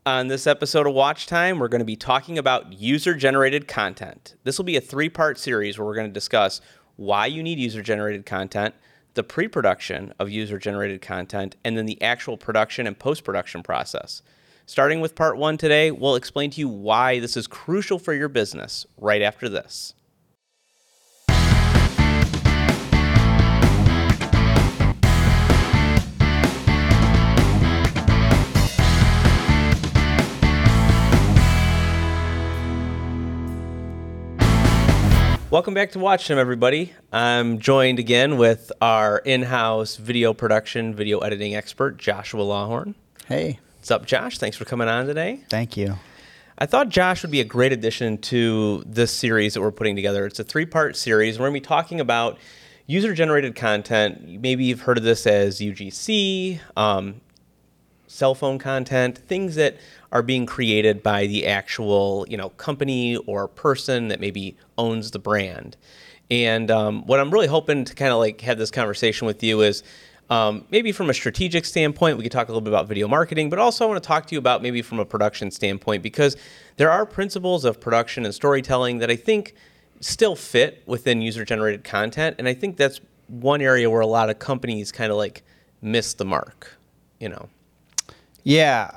On this episode of Watch Time, we're going to be talking about user-generated content. This will be a 3-part series where we're going to discuss why you need user-generated content, the pre-production of user-generated content, and then the actual production and post-production process. Starting with part 1 today, we'll explain to you why this is crucial for your business right after this. Welcome back to Watch Time, everybody. I'm joined again with our in-house video production, video editing expert, Joshua Lawhorn. Hey. What's up, Josh? Thanks for coming on today. Thank you. I thought Josh would be a great addition to this series that we're putting together. It's a 3-part series. We're going to be talking about user-generated content. Maybe you've heard of this as UGC, cell phone content, things that are being created by the actual, company or person that maybe owns the brand. And what I'm really hoping to kind of have this conversation with you is maybe from a strategic standpoint, we could talk a little bit about video marketing, but also I want to talk to you about maybe from a production standpoint, because there are principles of production and storytelling that I think still fit within user-generated content. And I think that's one area where a lot of companies kind of miss the mark, Yeah.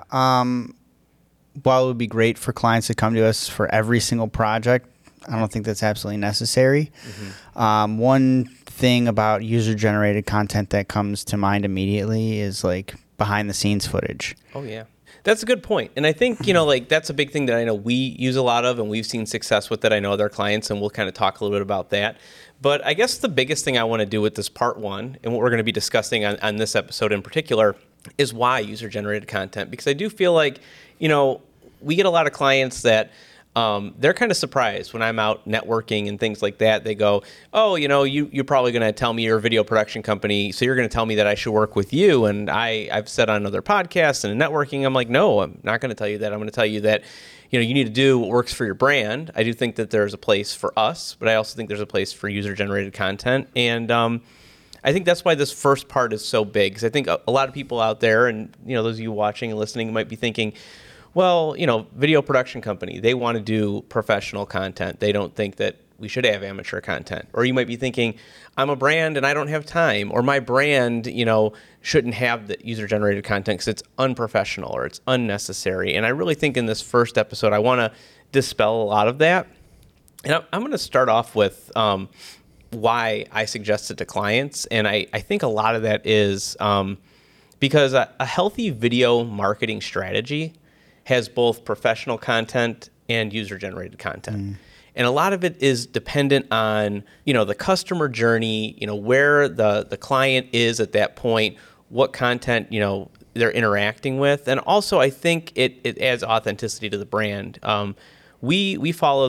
While it would be great for clients to come to us for every single project, I don't think that's absolutely necessary. Mm-hmm. One thing about user-generated content that comes to mind immediately is behind-the-scenes footage. Oh, yeah. That's a good point. And I think, that's a big thing that I know we use a lot of and we've seen success with that. I know other clients, and we'll kind of talk a little bit about that. But I guess the biggest thing I want to do with this part 1 and what we're going to be discussing on this episode in particular is why user-generated content. Because I do feel like, we get a lot of clients that they're kind of surprised when I'm out networking and things like that. They go, oh, you're probably going to tell me you're a video production company, so you're going to tell me that I should work with you. And I've said on other podcasts and in networking, I'm like, no, I'm not going to tell you that. I'm going to tell you that, you need to do what works for your brand. I do think that there's a place for us, but I also think there's a place for user-generated content. And I think that's why this first part is so big, because I think a lot of people out there, and those of you watching and listening might be thinking, well, video production company, they want to do professional content. They don't think that we should have amateur content. Or you might be thinking, I'm a brand and I don't have time. Or my brand, shouldn't have the user-generated content because it's unprofessional or it's unnecessary. And I really think in this first episode, I want to dispel a lot of that. And I'm going to start off with why I suggest it to clients. And I think a lot of that is because a healthy video marketing strategy has both professional content and user-generated content. And a lot of it is dependent on, the customer journey, where the client is at that point, what content, they're interacting with. And also, I think it adds authenticity to the brand. We follow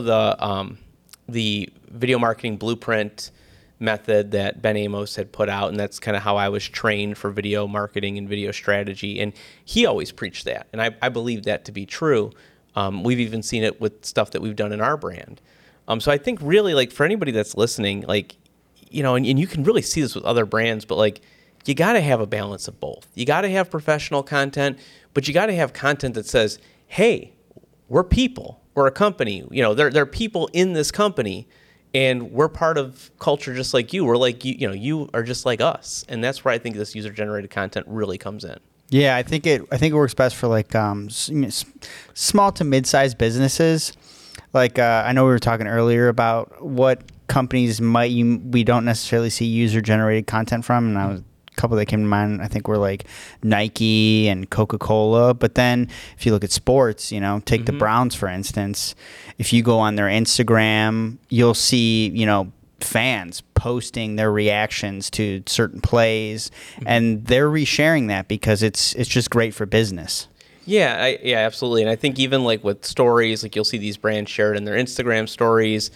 the video marketing blueprint method that Ben Amos had put out, and that's kind of how I was trained for video marketing and video strategy. And he always preached that, and I believe that to be true. We've even seen it with stuff that we've done in our brand. So I think really, for anybody that's listening, and you can really see this with other brands, but you got to have a balance of both. You got to have professional content, but you got to have content that says, hey, we're people, we're a company. There are people in this company, and we're part of culture just like you. We're like you. You are just like us, and that's where I think this user-generated content really comes in. Yeah, I think it works best for small to mid-sized businesses. I know we were talking earlier about what companies we don't necessarily see user-generated content from, and a couple that came to mind, I think, were Nike and Coca-Cola. But then if you look at sports, take the Browns, for instance. If you go on their Instagram, you'll see, fans posting their reactions to certain plays, and they're resharing that because it's just great for business. Yeah, absolutely. And I think even with stories, you'll see these brands shared in their Instagram stories.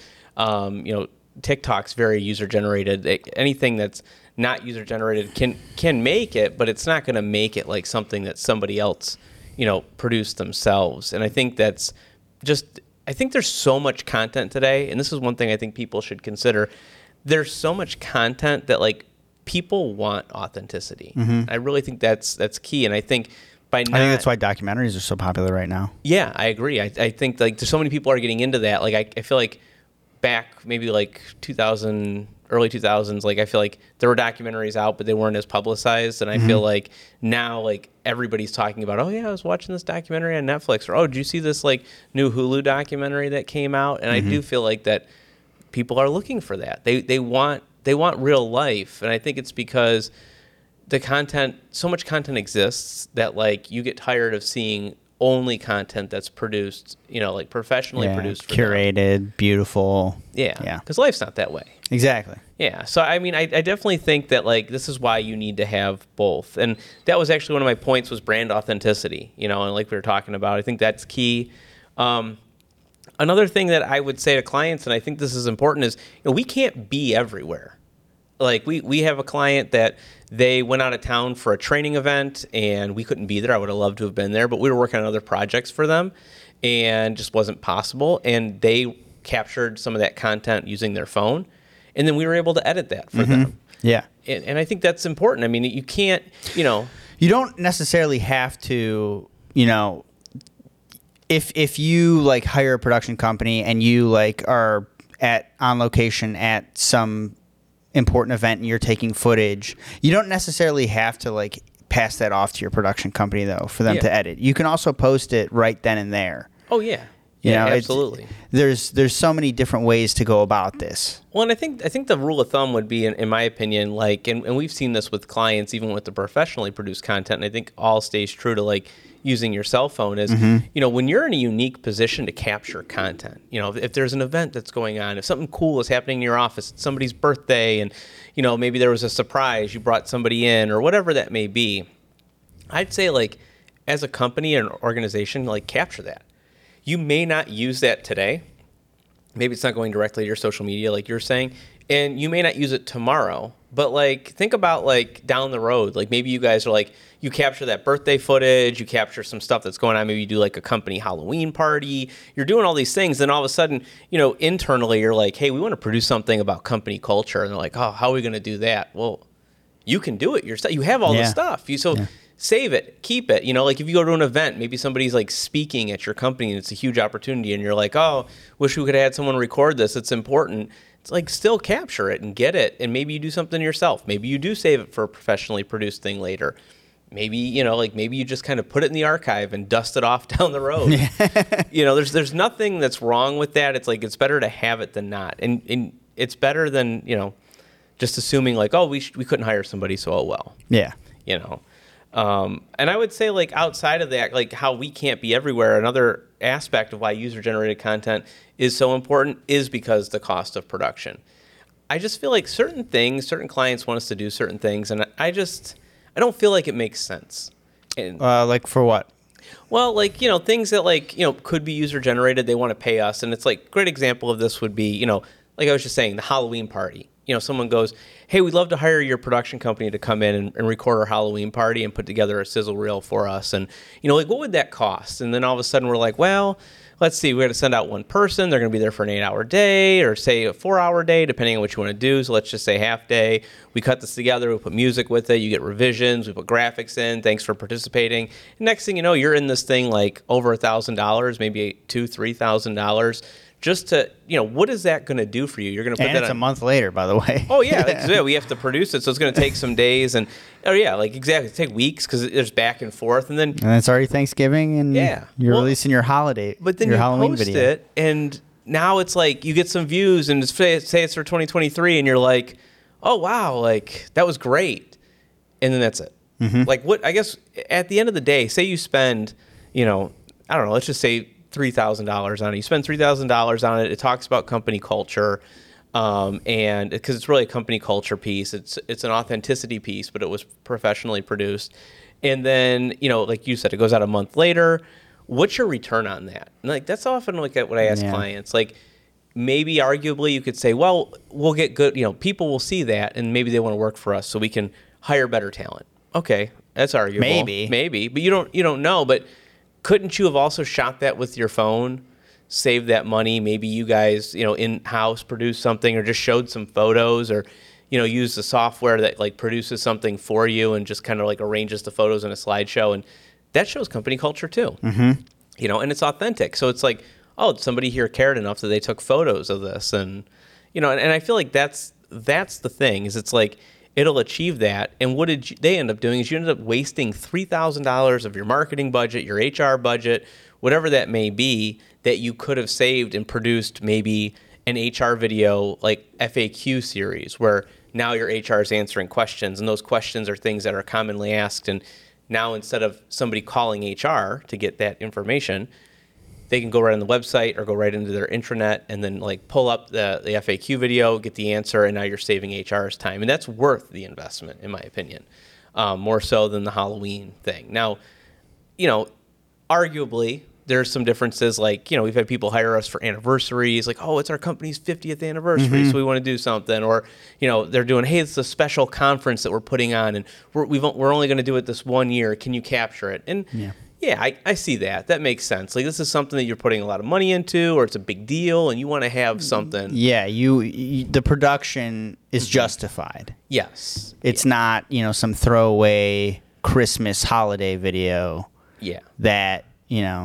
TikTok's very user-generated. Anything that's not user-generated can make it, but it's not going to make it like something that somebody else, produced themselves. And I think that's I think there's so much content today, and this is one thing I think people should consider. There's so much content that people want authenticity. Mm-hmm. I really think that's key. And I think by not, I think that's why documentaries are so popular right now. yeah, I agree. I think like there's so many people are getting into that. Like I feel like back maybe like 2000, early 2000s, like I feel like there were documentaries out, but they weren't as publicized. And I feel like now like everybody's talking about, oh yeah, I was watching this documentary on Netflix, or oh, did you see this like new Hulu documentary that came out? And I do feel like that people are looking for that. They want real life. And I think it's because the content, so much content exists that like you get tired of seeing only content that's produced, like professionally produced, for curated, them. Beautiful. Yeah. Because life's not that way. Exactly. Yeah. So, I mean, I definitely think that like this is why you need to have both. And that was actually one of my points was brand authenticity, and like we were talking about, I think that's key. Another thing that I would say to clients, and I think this is important, is we can't be everywhere. Like we have a client that they went out of town for a training event and we couldn't be there. I would have loved to have been there, but we were working on other projects for them and just wasn't possible. And they captured some of that content using their phone. And then we were able to edit that for them. Yeah. And I think that's important. I mean, you can't, You don't necessarily have to, if you like hire a production company and you like are on location at some important event and you're taking footage, you don't necessarily have to like pass that off to your production company though for them to edit. You can also post it right then and there. Oh yeah. Yeah, absolutely. There's so many different ways to go about this. Well, and I think the rule of thumb would be, in my opinion, like, and we've seen this with clients, even with the professionally produced content, and I think all stays true to like using your cell phone is, when you're in a unique position to capture content, if there's an event that's going on, if something cool is happening in your office, it's somebody's birthday, and, maybe there was a surprise, you brought somebody in, or whatever that may be, I'd say, like, as a company or an organization, like, capture that. You may not use that today. Maybe it's not going directly to your social media, like you're saying, and you may not use it tomorrow. But like, think about like down the road. Like maybe you guys are like, you capture that birthday footage, you capture some stuff that's going on. Maybe you do like a company Halloween party. You're doing all these things, then all of a sudden, internally you're like, hey, we want to produce something about company culture, and they're like, oh, how are we going to do that? Well, you can do it yourself. You have all the stuff. Save it, keep it. Like if you go to an event, maybe somebody's like speaking at your company and it's a huge opportunity and you're like, oh, wish we could have had someone record this. It's important. It's like still capture it and get it. And maybe you do something yourself. Maybe you do save it for a professionally produced thing later. Maybe, maybe you just kind of put it in the archive and dust it off down the road. There's nothing that's wrong with that. It's like, it's better to have it than not. And it's better than, just assuming like, oh, we couldn't hire somebody, so oh well. Yeah. And I would say like outside of that, like how we can't be everywhere, another aspect of why user-generated content is so important is because the cost of production. I just feel like certain clients want us to do certain things, and I don't feel like it makes sense. And, like for what? Well, like, things that like, could be user-generated, they want to pay us. And it's like, great example of this would be, like I was just saying, the Halloween party. Someone goes, hey, we'd love to hire your production company to come in and record our Halloween party and put together a sizzle reel for us. And, like, what would that cost? And then all of a sudden we're like, well, let's see, we got to send out one person. They're going to be there for an 8-hour day or say a 4-hour day, depending on what you want to do. So let's just say half day. We cut this together. We put music with it. You get revisions. We put graphics in. Thanks for participating. And next thing you know, you're in this thing like over $1,000, maybe $2,000-$3,000. Just to, what is that going to do for you? You're going to put and that it's on a month later, by the way. Oh, yeah. We have to produce it, so it's going to take some days. And, exactly. It's take weeks because there's back and forth. And it's already Thanksgiving, and you're releasing your holiday, but then your you Halloween post video. it, and now it's like you get some views, and say it's for 2023, and you're like, oh, wow, like, that was great. And then that's it. Mm-hmm. Like, what, I guess, at the end of the day, say you spend, I don't know, let's just say $3,000 on it. You spend $3,000 on it. It talks about company culture, and because it's really a company culture piece. It's an authenticity piece, but it was professionally produced. And then, like you said, it goes out a month later. What's your return on that? And like that's often like what I ask clients. Like maybe arguably you could say, well, we'll get good. People will see that, and maybe they want to work for us, so we can hire better talent. Okay, that's arguable. Maybe, but you don't know, but. Couldn't you have also shot that with your phone, saved that money? Maybe you guys, in-house produced something or just showed some photos or, use the software that like produces something for you and just kind of like arranges the photos in a slideshow and that shows company culture too. You know, and it's authentic. So it's like, oh, somebody here cared enough that they took photos of this, and you know, and I feel like that's the thing, is it's like it'll achieve that. And what did they end up doing is you ended up wasting $3,000 of your marketing budget, your HR budget, whatever that may be, that you could have saved and produced maybe an HR video like FAQ series where now your HR is answering questions, and those questions are things that are commonly asked. And now instead of somebody calling HR to get that information, they can go right on the website or go right into their intranet and then like pull up the FAQ video, get the answer, and now you're saving HR's time. And that's worth the investment, in my opinion, more so than the Halloween thing. Now, you know, arguably, there's some differences. Like, you know, we've had people hire us for anniversaries, like, oh, it's our company's 50th anniversary, so we want to do something. Or, you know, they're doing, hey, it's a special conference that we're putting on, and we're only going to do it this 1 year. Can you capture it? And yeah, I see that. That makes sense. Like, this is something that you're putting a lot of money into, or it's a big deal, and you want to have something. Yeah, you the production is justified. Yes. It's not, you know, some throwaway Christmas holiday video. Yeah. That, you know,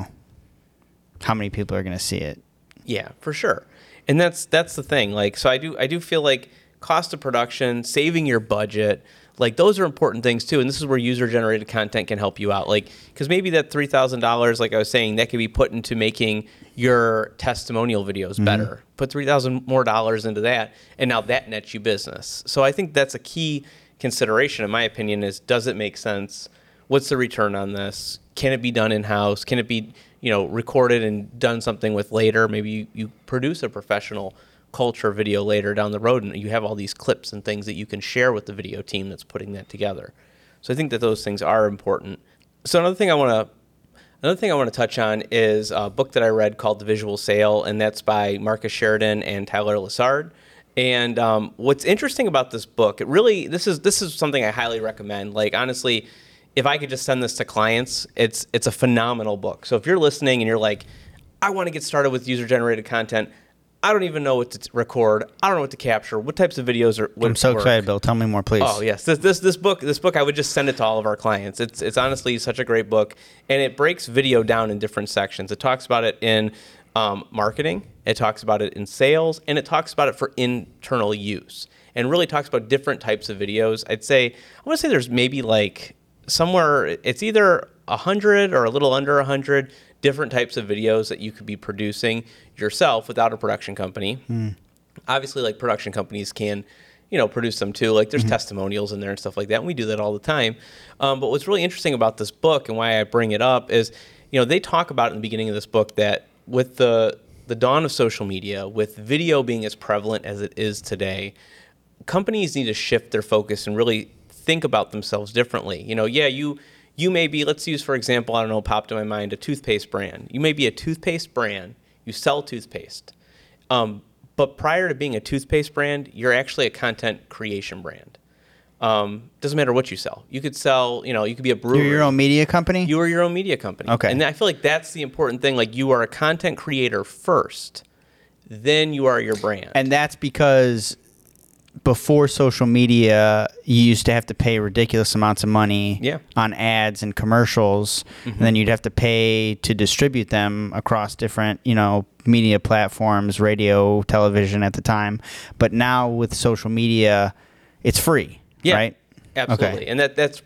how many people are going to see it? Yeah, for sure. And that's the thing. Like, so I do feel like cost of production, saving your budget, like those are important things too. And this is where user generated content can help you out. Like, because maybe that $3,000, like I was saying, that could be put into making your testimonial videos better. Put $3,000 more into that, and now that nets you business. So I think that's a key consideration, in my opinion, is does it make sense? What's the return on this? Can it be done in-house? Can it be, you know, recorded and done something with later? Maybe you produce a professional culture video later down the road, and you have all these clips and things that you can share with the video team that's putting that together. So I think that those things are important. So another thing I want to touch on is a book that I read called The Visual Sale, and that's by Marcus Sheridan and Tyler Lessard. And what's interesting about this book, this is something I highly recommend. Like, honestly, if I could just send this to clients, it's a phenomenal book. So if you're listening and you're like, I want to get started with user-generated content, I don't even know what to record, I don't know what to capture, what types of videos are. I'm so excited, Bill. Tell me more, please. Oh yes, this book, I would just send it to all of our clients. It's honestly such a great book, and it breaks video down in different sections. It talks about it in marketing, it talks about it in sales, and it talks about it for internal use, and really talks about different types of videos. I want to say there's maybe like somewhere, it's either 100 or a little under 100 different types of videos that you could be producing yourself without a production company. Obviously, like, production companies can, you know, produce them too. Like, there's testimonials in there and stuff like that, and we do that all the time. But what's really interesting about this book and why I bring it up is, you know, they talk about in the beginning of this book that with the dawn of social media, with video being as prevalent as it is today, companies need to shift their focus and really think about themselves differently. You know, you may be, let's use, for example, I don't know, popped in my mind, a toothpaste brand. You may be a toothpaste brand. You sell toothpaste. But prior to being a toothpaste brand, you're actually a content creation brand. Doesn't matter what you sell. You could sell, you know, you could be a brewery. You're your own media company? You are your own media company. Okay. And I feel like that's the important thing. Like, you are a content creator first, then you are your brand. And that's because before social media, you used to have to pay ridiculous amounts of money on ads and commercials, and then you'd have to pay to distribute them across different, you know, media platforms, radio, television at the time. But now with social media, it's free, right? Absolutely. Okay. And that's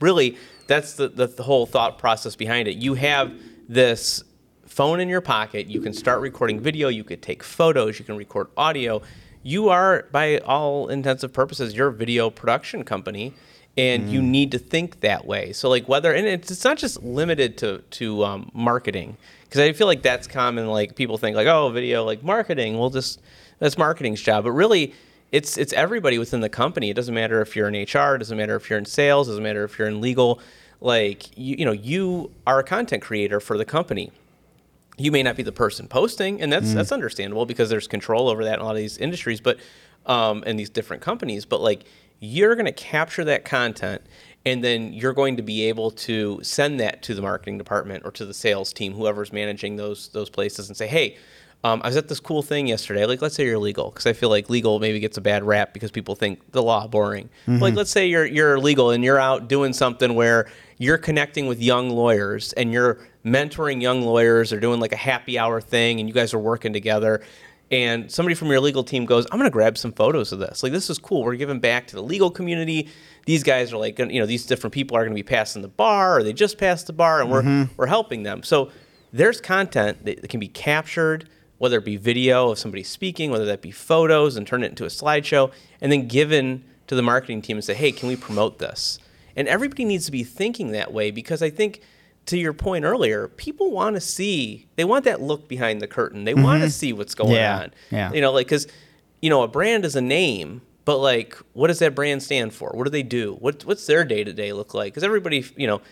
the whole thought process behind it. You have this phone in your pocket. You can start recording video. You could take photos. You can record audio. You are, by all intents and purposes, you're a video production company, and you need to think that way. So, like, and it's not just limited to marketing, because I feel like that's common. Like, people think like, oh, video, like marketing, that's marketing's job. But really, it's everybody within the company. It doesn't matter if you're in HR, it doesn't matter if you're in sales, it doesn't matter if you're in legal. Like, you are a content creator for the company. You may not be the person posting, and that's understandable because there's control over that in a lot of these industries, but and these different companies. But like, you're going to capture that content, And then you're going to be able to send that to the marketing department or to the sales team, whoever's managing those places, and say, hey, I was at this cool thing yesterday. Like, let's say you're legal, because I feel like legal maybe gets a bad rap because people think the law boring. Like, let's say you're legal and you're out doing something where you're connecting with young lawyers and you're mentoring young lawyers or doing like a happy hour thing, and you guys are working together. And somebody from your legal team goes, I'm going to grab some photos of this. Like, this is cool. We're giving back to the legal community. These guys are like, these different people are going to be passing the bar, or they just passed the bar, and we're helping them. So there's content that can be captured, whether it be video of somebody speaking, whether that be photos, and turn it into a slideshow, and then given to the marketing team and say, hey, can we promote this? And everybody needs to be thinking that way, because I think, to your point earlier, people want to see, they want that look behind the curtain. They want to see what's going on. Yeah. Because, a brand is a name, but like, what does that brand stand for? What do they do? What's their day-to-day look like? Because everybody,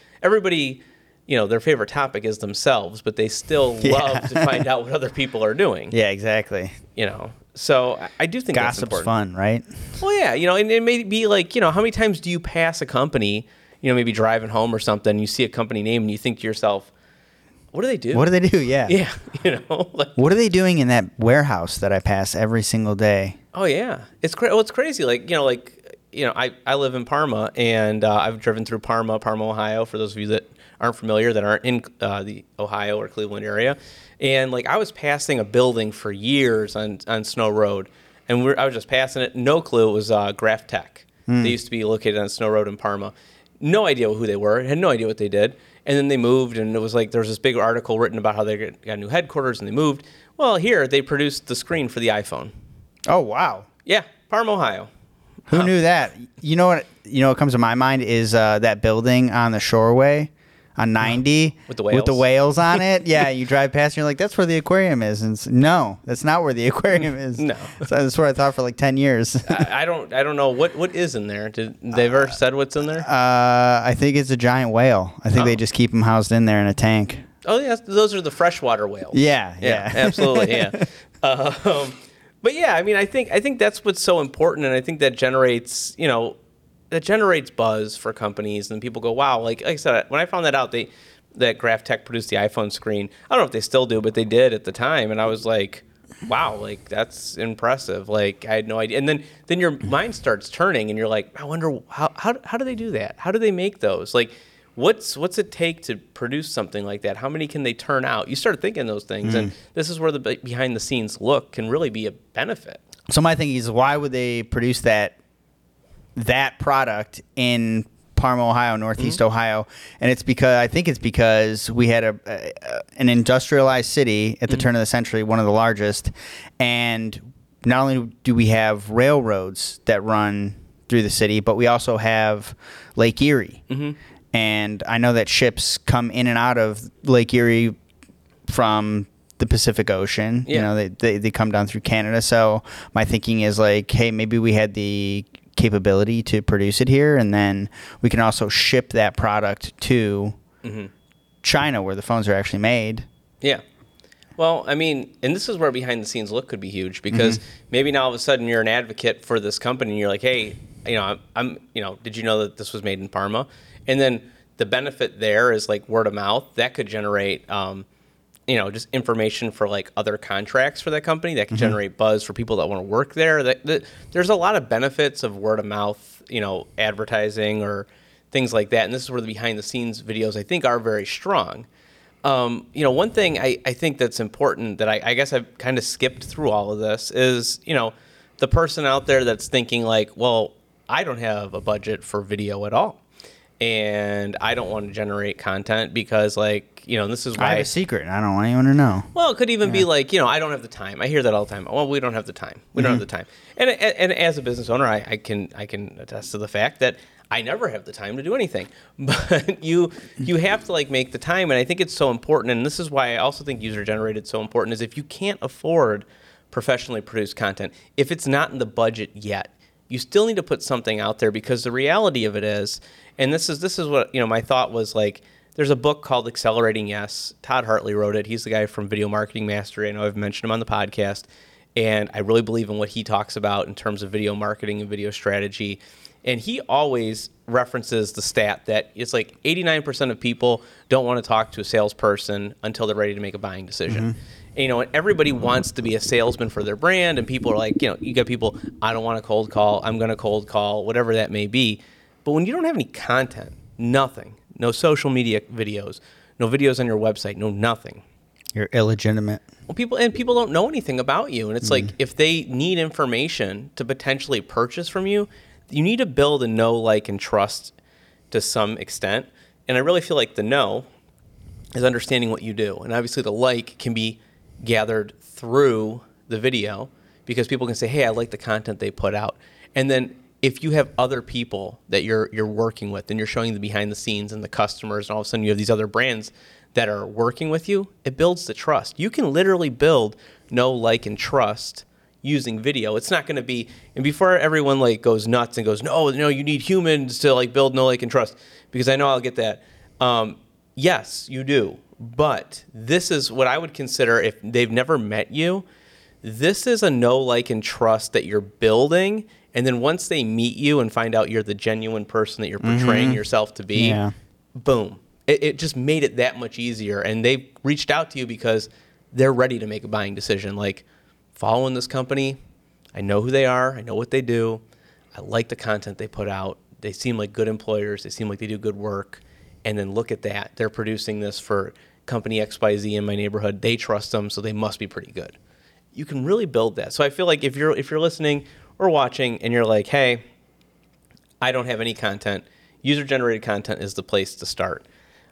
their favorite topic is themselves, but they still love to find out what other people are doing. Yeah, exactly. So I do think that's gossip's important. fun, right? Well, yeah, and it may be like, how many times do you pass a company, maybe driving home or something, you see a company name and you think to yourself, what do they do? What do they do? Yeah. Yeah, like, what are they doing in that warehouse that I pass every single day? Oh yeah, it's crazy. I live in Parma, and I've driven through Parma, Ohio. For those of you that aren't familiar, that aren't in the Ohio or Cleveland area, and like I was passing a building for years on Snow Road, and I was just passing it, no clue it was Graph Tech. They used to be located on Snow Road in Parma. No idea who they were, had no idea what they did. And then they moved, and it was like there was this big article written about how they got new headquarters and they moved. Well, here they produced the screen for the iPhone. Oh, wow. Yeah, Parma, Ohio. Who knew that? You know what comes to my mind is that building on the Shoreway on 90 With the whales? With the whales on it. Yeah, you drive past and you're like, that's where the aquarium is. And no, that's not where the aquarium is. No. So that's what I thought for like 10 years. I don't know what is in there. Did they ever said what's in there? I think it's a giant whale. I think they just keep them housed in there in a tank. Oh yeah, those are the freshwater whales. Yeah. Absolutely. Yeah. But yeah, I mean, I think that's what's so important, and I think that generates buzz for companies, and people go, wow. Like I said, when I found that out, that Graph Tech produced the iPhone screen. I don't know if they still do, but they did at the time, and I was like, wow, like that's impressive. Like I had no idea. And then your mind starts turning, and you're like, I wonder how do they do that? How do they make those? Like, what's it take to produce something like that? How many can they turn out? You start thinking those things, and this is where the behind the scenes look can really be a benefit. So my thinking is, why would they produce that product in Parma, Ohio, Northeast Ohio? And I think it's because we had an industrialized city at the turn of the century, one of the largest, and not only do we have railroads that run through the city, but we also have Lake Erie. And I know that ships come in and out of Lake Erie from the Pacific Ocean. Yeah. They come down through Canada. So my thinking is like, hey, maybe we had the capability to produce it here, and then we can also ship that product to China, where the phones are actually made. Yeah. Well, I mean, and this is where behind the scenes look could be huge, because maybe now all of a sudden you're an advocate for this company, and you're like, hey, I'm did you know that this was made in Parma? And then the benefit there is like word of mouth that could generate, just information for like other contracts for that company that can generate buzz for people that want to work there. There's a lot of benefits of word of mouth, advertising or things like that. And this is where the behind the scenes videos I think are very strong. One thing I think that's important that I guess I've kind of skipped through all of this is, the person out there that's thinking like, well, I don't have a budget for video at all, and I don't want to generate content because this is why I have a secret and I don't want anyone to know. Well, it could even be like, I don't have the time. I hear that all the time. Well, we don't have the time. We don't have the time. And as a business owner, I can attest to the fact that I never have the time to do anything. But you have to make the time, and I think it's so important. And this is why I also think user generated is so important. Is if you can't afford professionally produced content, if it's not in the budget yet, you still need to put something out there, because the reality of it is, and this is what my thought was like. There's a book called Accelerating Yes. Todd Hartley wrote it. He's the guy from Video Marketing Mastery. I know I've mentioned him on the podcast, and I really believe in what he talks about in terms of video marketing and video strategy. And he always references the stat that it's like 89% of people don't want to talk to a salesperson until they're ready to make a buying decision. And, and everybody wants to be a salesman for their brand, and people are like, you got people, I don't want to cold call, I'm going to cold call, whatever that may be. But when you don't have any content, nothing, no social media videos, no videos on your website, no nothing. You're illegitimate. Well, people don't know anything about you, and it's like if they need information to potentially purchase from you, you need to build a know, like, and trust to some extent. And I really feel like the know is understanding what you do, and obviously the like can be gathered through the video because people can say, hey, I like the content they put out. And then if you have other people that you're working with and you're showing the behind the scenes and the customers, and all of a sudden you have these other brands that are working with you, it builds the trust. You can literally build know, like, and trust using video. It's not going to be, and before everyone like goes nuts and goes, no, you need humans to like build know, like, and trust, because I know I'll get that. Yes, you do. But this is what I would consider, if they've never met you, this is a know, like, and trust that you're building. And then once they meet you and find out you're the genuine person that you're portraying yourself to be, boom. It just made it that much easier. And they reached out to you because they're ready to make a buying decision. Like, following this company, I know who they are. I know what they do. I like the content they put out. They seem like good employers. They seem like they do good work. And then look at that. They're producing this for company XYZ in my neighborhood. They trust them, so they must be pretty good. You can really build that. So I feel like if you're listening or watching and you're like, hey, I don't have any content, user-generated content is the place to start.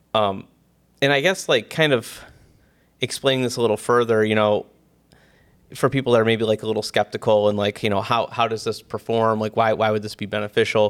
And I guess like kind of explaining this a little further, for people that are maybe like a little skeptical and like, how does this perform? Like, why would this be beneficial?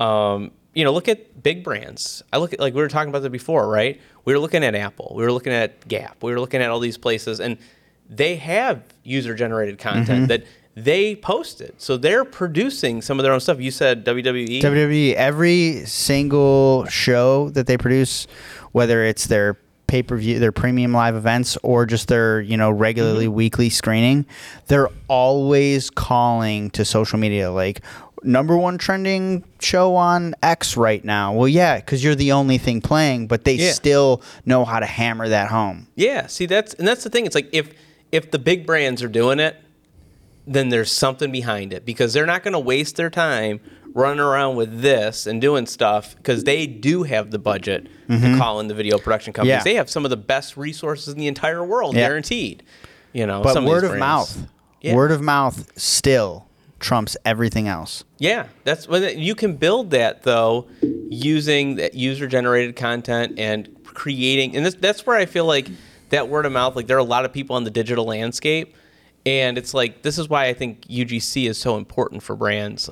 Look at big brands. I look at, like we were talking about that before, right? We were looking at Apple. We were looking at Gap. We were looking at all these places, and they have user-generated content that they posted. So they're producing some of their own stuff. You said WWE? WWE, every single show that they produce, whether it's their pay-per-view, their premium live events, or just their, regularly weekly screening, they're always calling to social media, like, number one trending show on X right now. Well, yeah, because you're the only thing playing, but they still know how to hammer that home. Yeah, see, that's the thing. It's like if the big brands are doing it, then there's something behind it, because they're not going to waste their time running around with this and doing stuff, because they do have the budget to call in the video production companies. Yeah. They have some of the best resources in the entire world, guaranteed. But some word of of these mouth, brands. word of mouth still trumps everything else. Yeah, that's when you can build that, though, using that user-generated content and creating. And that's where I feel like that word of mouth. Like, there are a lot of people on the digital landscape, and it's like, this is why I think UGC is so important for brands.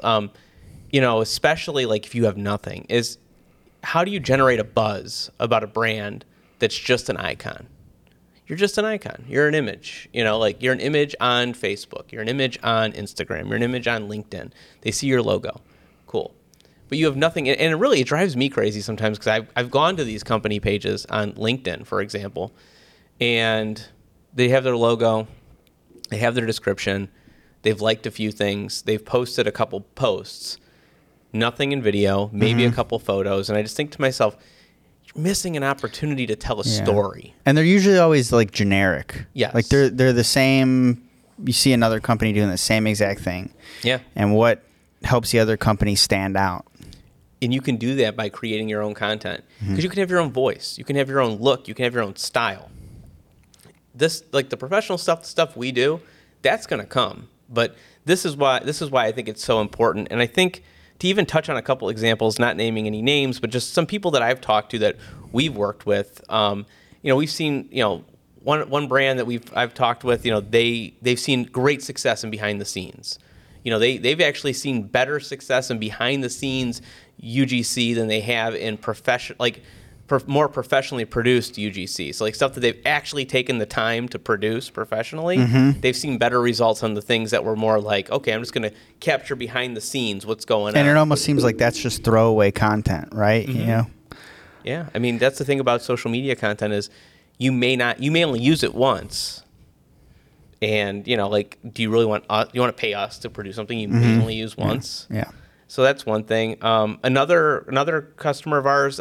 Especially like if you have nothing, is how do you generate a buzz about a brand that's just an icon? You're just an icon. You're an image. Like, you're an image on Facebook. You're an image on Instagram. You're an image on LinkedIn. They see your logo. Cool. But you have nothing. And it drives me crazy sometimes, because I've gone to these company pages on LinkedIn, for example, and they have their logo. They have their description. They've liked a few things. They've posted a couple posts. Nothing in video, maybe a couple photos. And I just think to myself, missing an opportunity to tell a story. And they're usually always like generic. Yes. Like they're the same. You see another company doing the same exact thing. Yeah. And what helps the other company stand out? And you can do that by creating your own content, because you can have your own voice. You can have your own look. You can have your own style. This, like the professional stuff, the stuff we do, that's going to come. But this is why I think it's so important. And I think, to even touch on a couple examples, not naming any names, but just some people that I've talked to that we've worked with. We've seen, one brand that I've talked with. They've seen great success in behind the scenes. They've actually seen better success in behind the scenes UGC than they have in more professionally produced UGC. So like stuff that they've actually taken the time to produce professionally, they've seen better results on the things that were more like, okay, I'm just going to capture behind the scenes what's going on. And it almost seems like that's just throwaway content, right? Yeah. I mean, that's the thing about social media content is you may only use it once. And, do you really want to pay us to produce something you may only use once? Yeah. So that's one thing. Another customer of ours,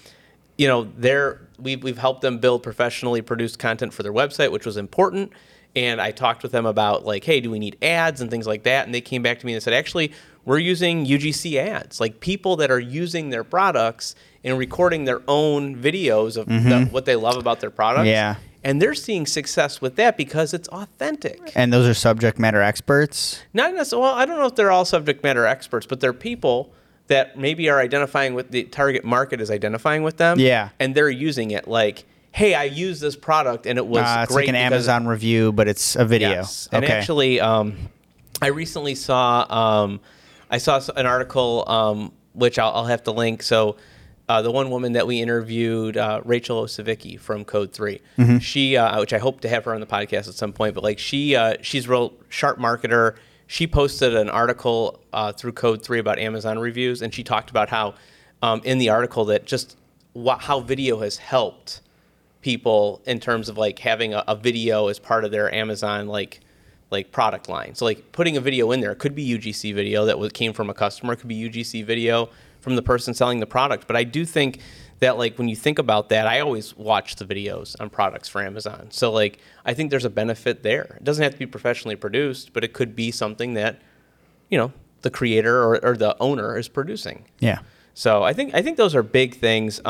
we've helped them build professionally produced content for their website, which was important. And I talked with them about like, hey, do we need ads and things like that? And they came back to me and said, actually, we're using UGC ads, like people that are using their products and recording their own videos of what they love about their products. Yeah. And they're seeing success with that because it's authentic. And those are subject matter experts? Not necessarily. Well, I don't know if they're all subject matter experts, but they're people that maybe are identifying with the target market is identifying with them. Yeah. And they're using it like, hey, I used this product and it was it's great. like an Amazon review, but it's a video. Yes. And actually, I recently saw an article, which I'll have to link. So the one woman that we interviewed, Rachel Osavicki from Code 3, she, which I hope to have her on the podcast at some point, but like she's a real sharp marketer. She posted an article through Code 3 about Amazon reviews, and she talked about how in the article that just how video has helped people in terms of like having a video as part of their Amazon like product line. So like putting a video in there, it could be UGC video that came from a customer, it could be UGC video from the person selling the product. But I do think that like when you think about that, I always watch the videos on products for Amazon. So like I think there's a benefit there. It doesn't have to be professionally produced, but it could be something that, the creator or the owner is producing. Yeah. So I think those are big things.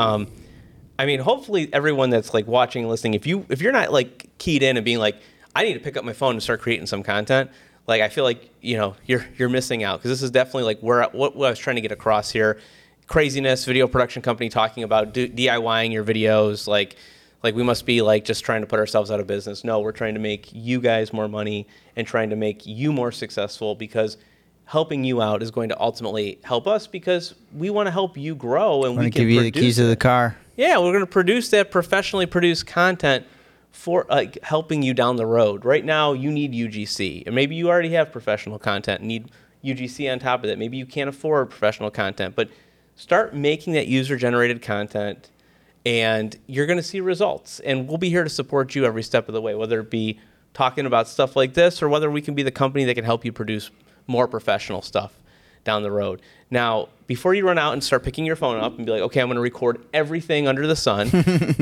I mean, hopefully everyone that's like watching and listening, if you're not like keyed in and being like, I need to pick up my phone and start creating some content, like I feel like you're missing out, because this is definitely like what I was trying to get across here. Craziness, video production company talking about DIYing your videos, like we must be like just trying to put ourselves out of business. No, we're trying to make you guys more money and trying to make you more successful, because helping you out is going to ultimately help us, because we want to help you grow and we can give you the keys to the car. Yeah, we're going to produce that professionally produced content for helping you down the road. Right now, you need UGC, and maybe you already have professional content and need UGC on top of that. Maybe you can't afford professional content, but start making that user-generated content, and you're going to see results. And we'll be here to support you every step of the way, whether it be talking about stuff like this or whether we can be the company that can help you produce more professional stuff down the road. Now, before you run out and start picking your phone up and be like, okay, I'm going to record everything under the sun,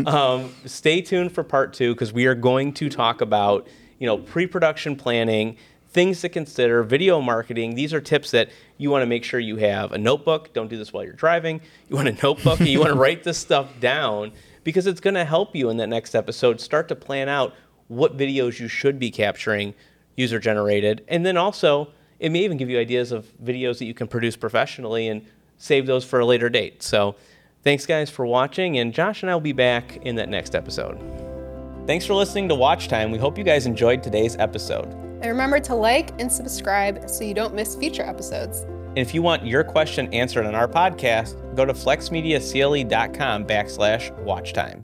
stay tuned for part 2, because we are going to talk about, pre-production planning, things to consider, video marketing. These are tips that you want to make sure you have a notebook. Don't do this while you're driving. You want a notebook and you want to write this stuff down, because it's going to help you in that next episode start to plan out what videos you should be capturing user-generated. And then also, it may even give you ideas of videos that you can produce professionally and save those for a later date. So thanks, guys, for watching, and Josh and I will be back in that next episode. Thanks for listening to Watch Time. We hope you guys enjoyed today's episode. And remember to like and subscribe so you don't miss future episodes. And if you want your question answered on our podcast, go to flexmediacle.com/watchtime.